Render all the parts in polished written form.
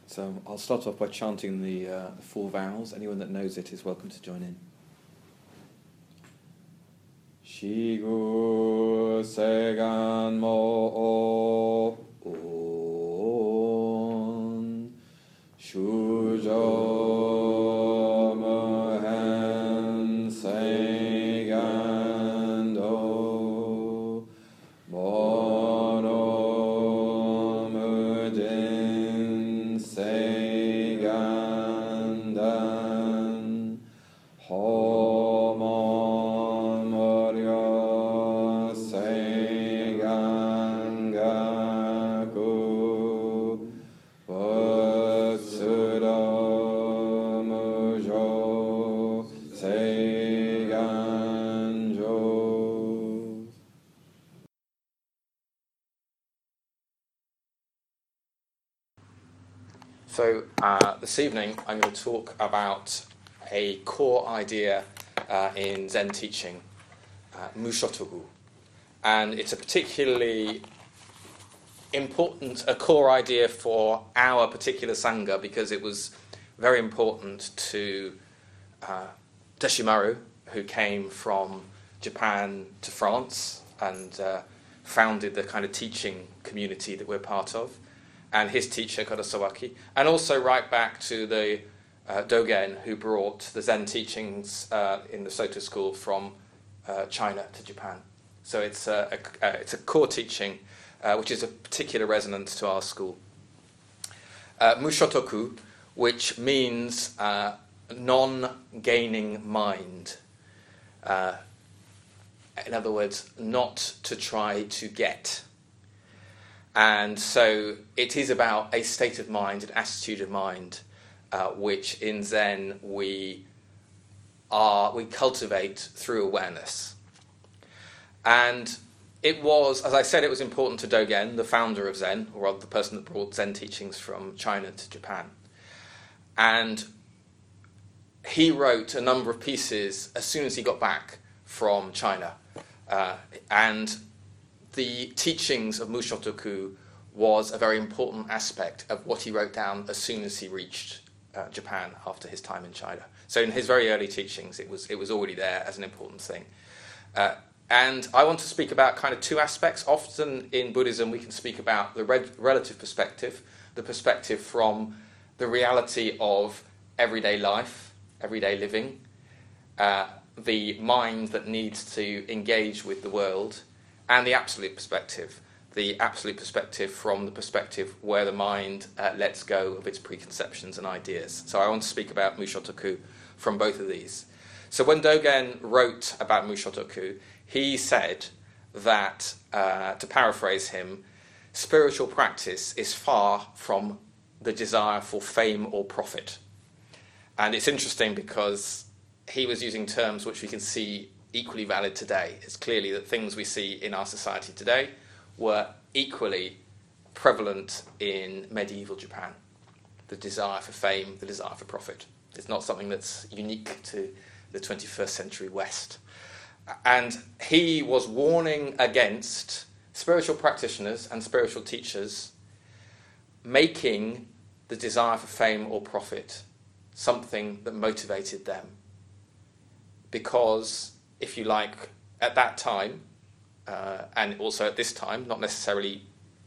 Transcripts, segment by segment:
So I'll start off by chanting the four vowels. Anyone that knows it is welcome to join in. Shigu Segan Mo On Shujo Mohen Segan Do Mono Mudin Segan Dan Homon Moryo Segan Gaku Butsudo Mujo Seigan Jo. So this evening I'm going to talk about a core idea in Zen teaching, Mushotoku. And it's a particularly important, a core idea for our particular Sangha because it was very important to Deshimaru, who came from Japan to France and founded the kind of teaching community that we're part of, and his teacher, Kurosawaki, and also right back to the Dogen, who brought the Zen teachings in the Soto school from China to Japan. So it's a core teaching which is a particular resonance to our school. Mushotoku, which means non-gaining mind. In other words, not to try to get. And so it is about a state of mind, an attitude of mind, which in Zen we cultivate through awareness. And it was, as I said, it was important to Dogen, the founder of Zen, or rather the person that brought Zen teachings from China to Japan. And he wrote a number of pieces as soon as he got back from China. And the teachings of Mushotoku was a very important aspect of what he wrote down as soon as he reached Japan after his time in China. So in his very early teachings, it was already there as an important thing. And I want to speak about kind of two aspects. Often in Buddhism, we can speak about the relative perspective, the perspective from the reality of everyday life, everyday living, the mind that needs to engage with the world, and the absolute perspective from the perspective where the mind lets go of its preconceptions and ideas. So I want to speak about Mushotoku from both of these. So when Dogen wrote about Mushotoku, he said that, to paraphrase him, spiritual practice is far from the desire for fame or profit. And it's interesting because he was using terms which we can see equally valid today. It's clearly that things we see in our society today were equally prevalent in medieval Japan. The desire for fame, the desire for profit. It's not something that's unique to the 21st century West. And he was warning against spiritual practitioners and spiritual teachers making the desire for fame or profit something that motivated them. Because, if you like, at that time, and also at this time, not necessarily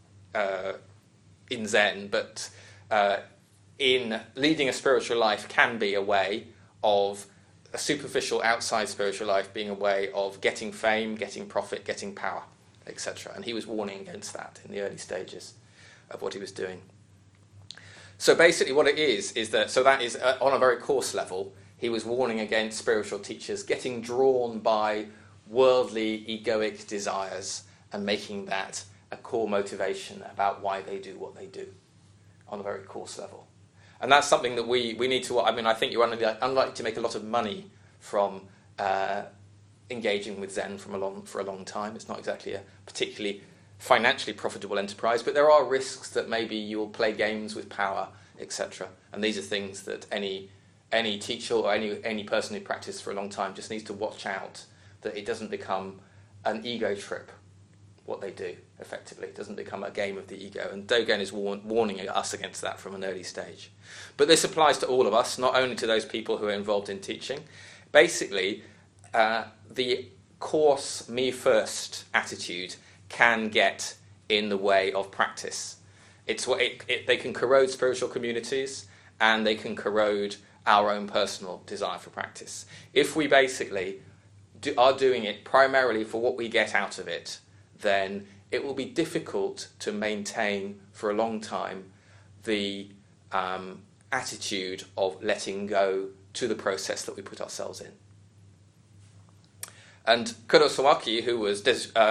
in Zen, but in leading a spiritual life can be a way of a superficial outside spiritual life being a way of getting fame, getting profit, getting power, etc. And he was warning against that in the early stages of what he was doing. So basically what it is that, so that is on a very coarse level, he was warning against spiritual teachers getting drawn by worldly, egoic desires and making that a core motivation about why they do what they do on a very coarse level. And that's something that we need to, I think you're unlikely to make a lot of money from engaging with Zen for a long time. It's not exactly a particularly financially profitable enterprise, but there are risks that maybe you'll play games with power, etc. And these are things that any teacher or any person who practices for a long time just needs to watch out that it doesn't become an ego trip what they do, effectively. It doesn't become a game of the ego. And Dogen is warning us against that from an early stage. But this applies to all of us, not only to those people who are involved in teaching. Basically, the course, me first attitude can get in the way of practice. They can corrode spiritual communities, and they can corrode our own personal desire for practice. If we basically are doing it primarily for what we get out of it, then it will be difficult to maintain for a long time the attitude of letting go to the process that we put ourselves in. And Kurosawaki, who was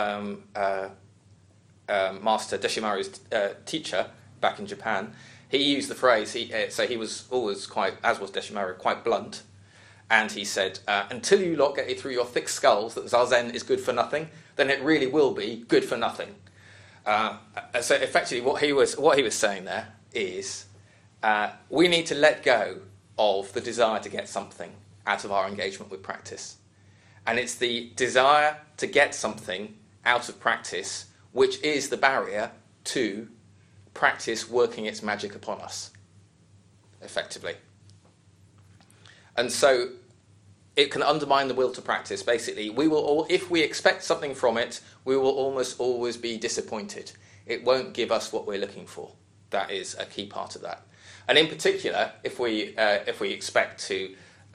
Master Deshimaru's teacher back in Japan, he used the phrase, so he was always quite, as was Deshimaru, quite blunt, and he said, until you lot get it through your thick skulls that Zazen is good for nothing, then it really will be good for nothing. So effectively what he was saying there is, we need to let go of the desire to get something out of our engagement with practice. And it's the desire to get something out of practice which is the barrier to practice working its magic upon us, effectively. And so it can undermine the will to practice. Basically, if we expect something from it, we will almost always be disappointed. It won't give us what we're looking for. That is a key part of that. And in particular, if we expect to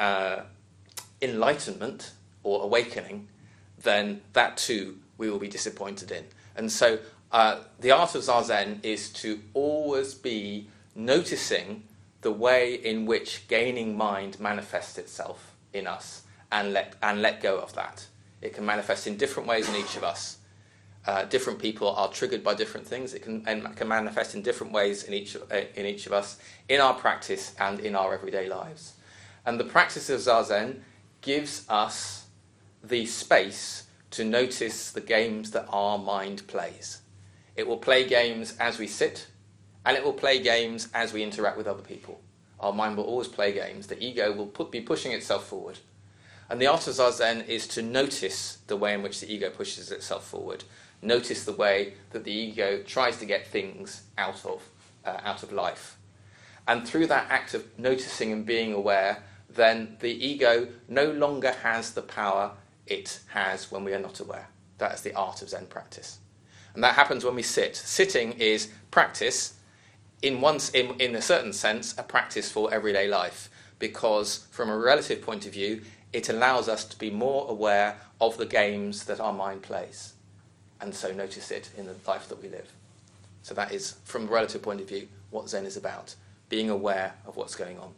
enlightenment or awakening, then that too we will be disappointed in. And so the art of Zazen is to always be noticing the way in which gaining mind manifests itself in us, and let go of that. It can manifest in different ways in each of us. Different people are triggered by different things. It can manifest in different ways in each of us, in our practice and in our everyday lives. And the practice of Zazen gives us the space to notice the games that our mind plays. It will play games as we sit, and it will play games as we interact with other people. Our mind will always play games. The ego will be pushing itself forward. And the art of Zazen is to notice the way in which the ego pushes itself forward. Notice the way that the ego tries to get things out of life. And through that act of noticing and being aware, then the ego no longer has the power it has when we are not aware. That is the art of Zen practice. And that happens when we sit. Sitting is practice, in a certain sense, a practice for everyday life, because from a relative point of view, it allows us to be more aware of the games that our mind plays, and so notice it in the life that we live. So that is, from a relative point of view, what Zen is about, being aware of what's going on.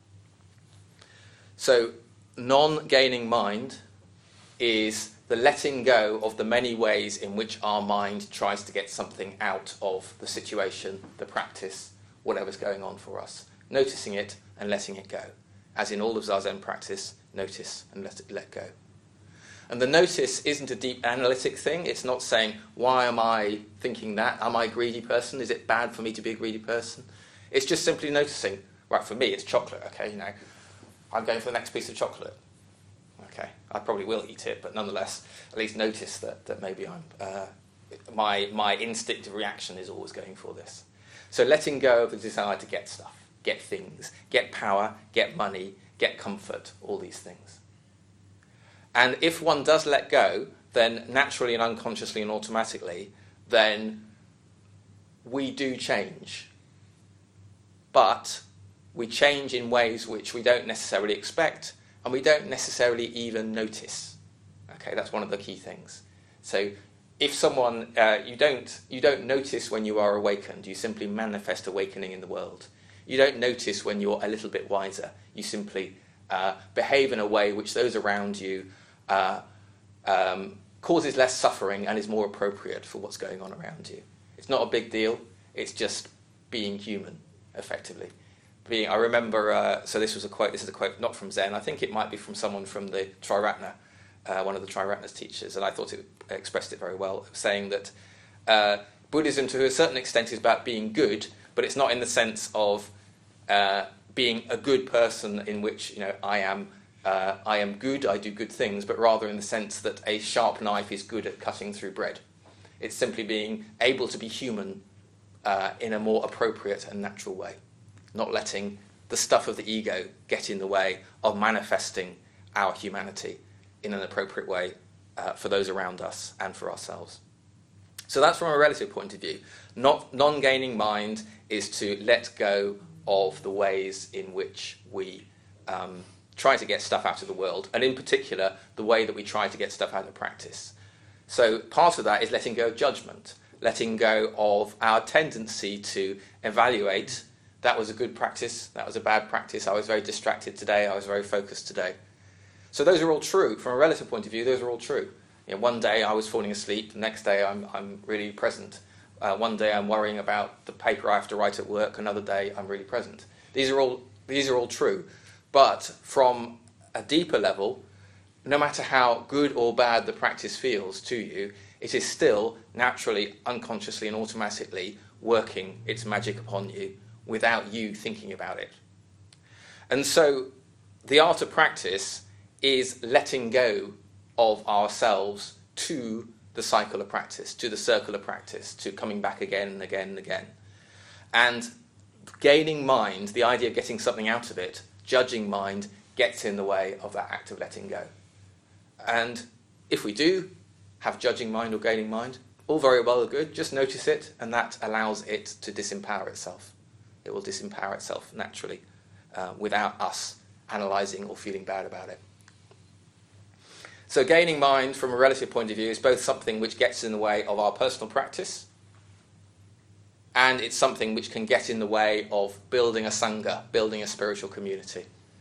So non-gaining mind is the letting go of the many ways in which our mind tries to get something out of the situation, the practice, whatever's going on for us. Noticing it and letting it go. As in all of Zazen practice, notice and let go. And the notice isn't a deep analytic thing. It's not saying, why am I thinking that? Am I a greedy person? Is it bad for me to be a greedy person? It's just simply noticing, right, for me it's chocolate, okay, I'm going for the next piece of chocolate. Okay, I probably will eat it, but nonetheless, at least notice that maybe my instinctive reaction is always going for this. So letting go of the desire to get stuff, get things, get power, get money, get comfort, all these things. And if one does let go, then naturally and unconsciously and automatically, then we do change. But we change in ways which we don't necessarily expect, and we don't necessarily even notice. Okay, that's one of the key things. So if someone, you don't notice when you are awakened, you simply manifest awakening in the world. You don't notice when you're a little bit wiser. You simply behave in a way which those around you causes less suffering and is more appropriate for what's going on around you. It's not a big deal. It's just being human, effectively. I remember, so this is a quote not from Zen, I think it might be from someone from the Triratna, one of the Triratna's teachers, and I thought it expressed it very well, saying that Buddhism to a certain extent is about being good, but it's not in the sense of being a good person in which I am good, I do good things, but rather in the sense that a sharp knife is good at cutting through bread. It's simply being able to be human in a more appropriate and natural way, not letting the stuff of the ego get in the way of manifesting our humanity in an appropriate way for those around us and for ourselves. So that's from a relative point of view. Non-gaining mind is to let go of the ways in which we try to get stuff out of the world, and in particular, the way that we try to get stuff out of practice. So part of that is letting go of judgment, letting go of our tendency to evaluate, that was a good practice, that was a bad practice, I was very distracted today, I was very focused today. So those are all true. From a relative point of view, those are all true. One day I was falling asleep, the next day I'm really present. One day I'm worrying about the paper I have to write at work, another day I'm really present. These are all true. But from a deeper level, no matter how good or bad the practice feels to you, it is still naturally, unconsciously and automatically working its magic upon you without you thinking about it. And so the art of practice is letting go of ourselves to the cycle of practice, to the circle of practice, to coming back again and again and again. And gaining mind, the idea of getting something out of it, judging mind, gets in the way of that act of letting go. And if we do have judging mind or gaining mind, all very well and good, just notice it, and that allows it to disempower itself. It will disempower itself naturally without us analysing or feeling bad about it. So gaining mind from a relative point of view is both something which gets in the way of our personal practice, and it's something which can get in the way of building a sangha, building a spiritual community,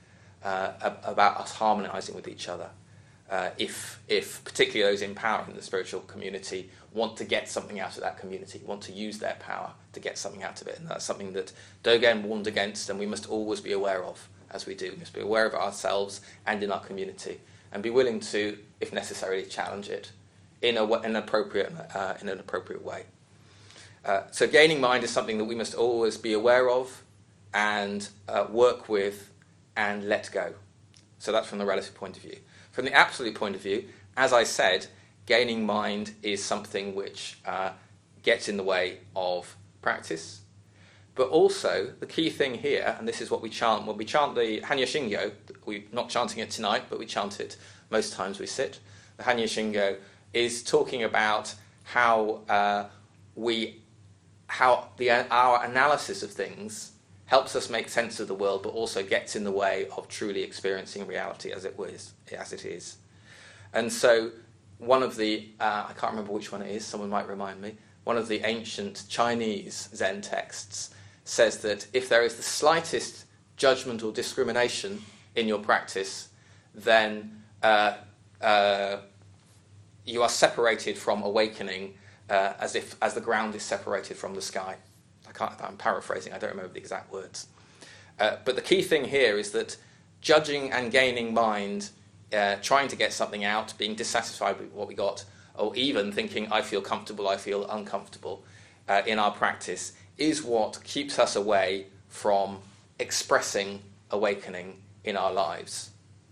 about us harmonising with each other. If particularly those in power in the spiritual community want to get something out of that community, want to use their power to get something out of it. And that's something that Dogen warned against, and we must always be aware of as we do. We must be aware of ourselves and in our community, and be willing to, if necessary, challenge it in an appropriate way. So gaining mind is something that we must always be aware of and work with and let go. So that's from the relative point of view. From the absolute point of view, as I said, gaining mind is something which gets in the way of practice. But also, the key thing here, and this is what we chant, when we chant the Hanya Shingyo, we're not chanting it tonight, but we chant it most times we sit. The Hanya Shingyo is talking about how our analysis of things helps us make sense of the world, but also gets in the way of truly experiencing reality as it is. And so one of the, I can't remember which one it is, someone might remind me, one of the ancient Chinese Zen texts says that if there is the slightest judgment or discrimination in your practice, then you are separated from awakening as the ground is separated from the sky. I'm paraphrasing, I don't remember the exact words. But the key thing here is that judging and gaining mind, trying to get something out, being dissatisfied with what we got, or even thinking, I feel comfortable, I feel uncomfortable in our practice, is what keeps us away from expressing awakening in our lives.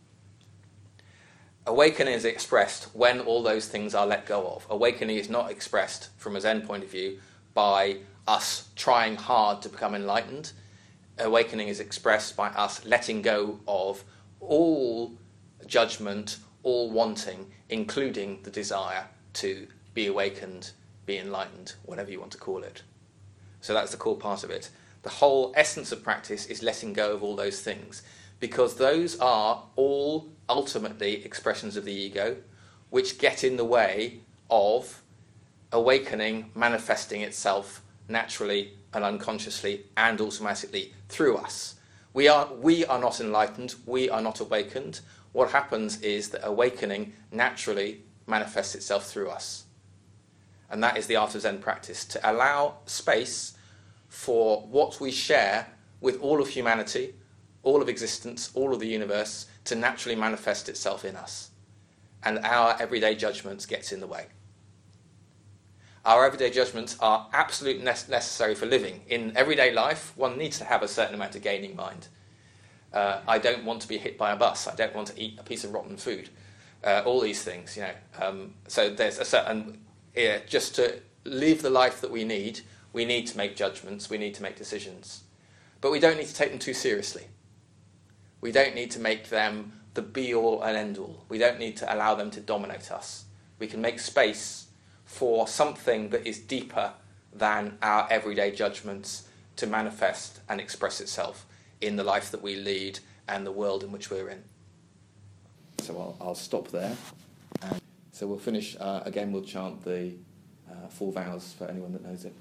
Awakening is expressed when all those things are let go of. Awakening is not expressed, from a Zen point of view, by us trying hard to become enlightened. Awakening is expressed by us letting go of all judgment, all wanting, including the desire to be awakened, be enlightened, whatever you want to call it. So that's the core part of it. The whole essence of practice is letting go of all those things, because those are all ultimately expressions of the ego, which get in the way of awakening manifesting itself naturally and unconsciously and automatically through us. We are not enlightened, we are not awakened. What happens is that awakening naturally manifests itself through us. And that is the art of Zen practice, to allow space for what we share with all of humanity, all of existence, all of the universe, to naturally manifest itself in us. And our everyday judgments gets in the way. Our everyday judgments are absolutely necessary for living. In everyday life, one needs to have a certain amount of gaining mind. I don't want to be hit by a bus. I don't want to eat a piece of rotten food. All these things, So there's a certain... just to live the life that we need to make judgments, we need to make decisions. But we don't need to take them too seriously. We don't need to make them the be-all and end-all. We don't need to allow them to dominate us. We can make space for something that is deeper than our everyday judgments to manifest and express itself in the life that we lead and the world in which we're in. So I'll stop there. And so we'll finish, again we'll chant the 4 vows for anyone that knows it.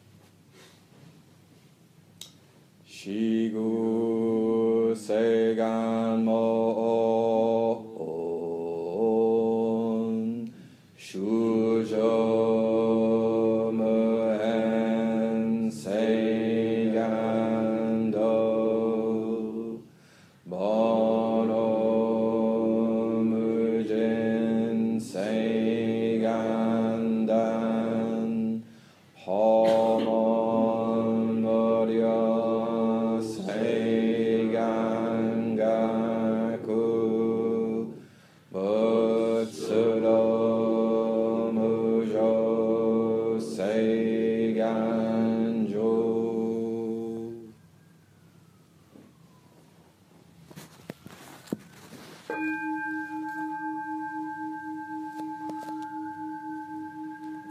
Shigu Segan Mo'on Shujo Muhen Segan Do Bono Mujin Segan Dan Homon Moryo Seigangaku Butsuro Mujo Seiganjo.